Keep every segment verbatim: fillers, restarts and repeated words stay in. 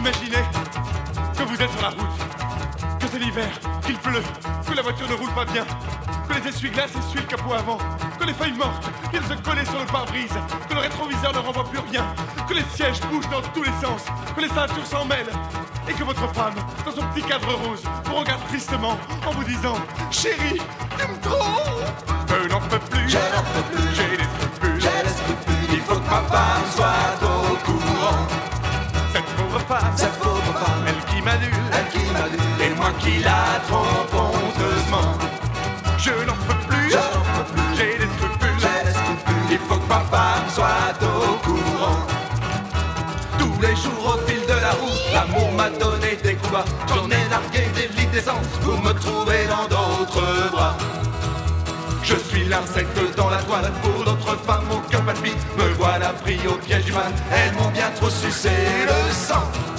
Imaginez que vous êtes sur la route, que c'est l'hiver, qu'il pleut, que la voiture ne roule pas bien, que les essuie-glaces essuient le capot avant, que les feuilles mortes viennent se coller sur le pare-brise, que le rétroviseur ne renvoie plus rien, que les sièges bougent dans tous les sens, que les ceintures s'en mêlent, et que votre femme, dans son petit cadre rose, vous regarde tristement en vous disant « Chérie, tu me trompes !» Je n'en peux plus, Je n'en peux plus, j'ai des scrupules, j'ai des scrupules. Il faut que ma femme soit au courant. cette pauvre femme, Cette pauvre femme, elle qui m'adule, elle qui m'a dit, et moi qui la trompe honteusement. Je n'en peux plus, je n'en peux plus, j'ai des scrupules, j'ai des scrupules. il faut que ma femme soit au courant. Tous les jours au fil de la route, l'amour m'a donné des coups bas. J'en ai largué des litres d'essence pour me trouver dans d'autres bras. Je suis l'insecte dans la toile, pour d'autres femmes au cœur palpite. Me voilà pris au piège du mal, elles m'ont bien trop sucé le sang.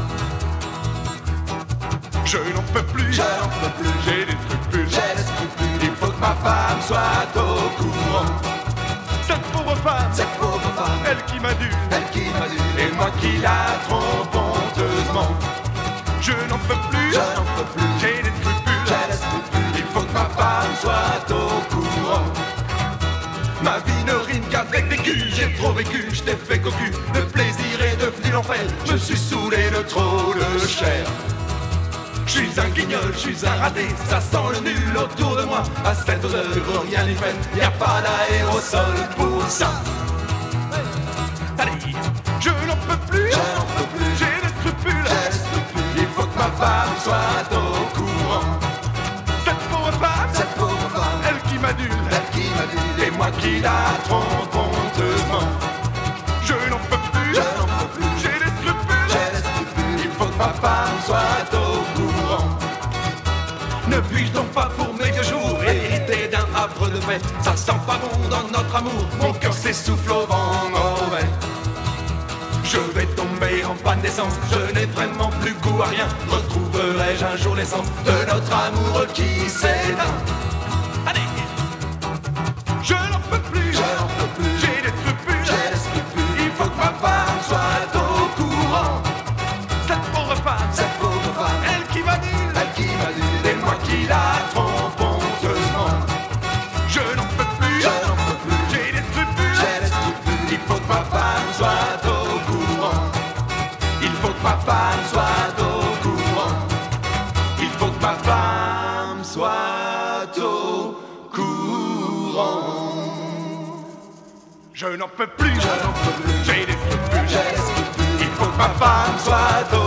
Je n'en peux plus, Je n'en peux plus, j'ai des scrupules, j'ai des scrupules. il faut que ma femme soit au courant. Cette pauvre femme, Cette pauvre femme, elle qui m'adule, elle qui m'a dit, et moi qui la trompe honteusement. Je n'en peux plus, je n'en peux plus, j'ai des scrupules, j'ai des scrupules. il faut que ma femme soit au courant. Ma vie ne rime qu'avec des culs, j'ai trop vécu, je t'ai fait cocu. Le plaisir est devenu l'enfer, je suis saoulé de trop de chair. Je suis un guignol, je suis un raté, ça sent le nul autour de moi. À cette odeur, rien n'y fait, y a pas d'aérosol pour ça. Allez, je n'en peux plus, Je n'en peux plus, j'ai des scrupules, j'ai des scrupules. il faut que ma femme soit au courant. Cette pauvre femme, Cette pauvre femme, elle qui m'adule, elle qui m'a dit, et moi qui la trompe honteusement. Je n'en peux plus, je n'en peux plus, j'ai des scrupules, j'ai des scrupules. il faut que ma femme soit au courant. Ne puis-je donc pas pour mes vieux jours hériter d'un havre de paix? Ça sent pas bon dans notre amour, mon cœur s'essouffle au vent mauvais. Je vais tomber en panne d'essence, je n'ai vraiment plus goût à rien. Retrouverai-je un jour l'essence de notre amour qui s'éteint? Allez, je n'en peux plus, Je n'en peux plus, j'ai des scrupules, j'ai des scrupules. il faut que ma femme soit au courant. Cette pauvre femme, Cette pauvre femme, elle qui m'adule, elle qui m'a dit, et moi qui la trompe honteusement. Je n'en peux plus, je n'en peux plus, j'ai des scrupules, j'ai des scrupules. il faut que ma femme soit au courant. Il faut que ma femme soit au courant. Il faut que ma femme soit au courant. Je n'en peux plus, Je n'en peux plus, j'ai des scrupules, j'ai des scrupules. il faut que ma femme soit au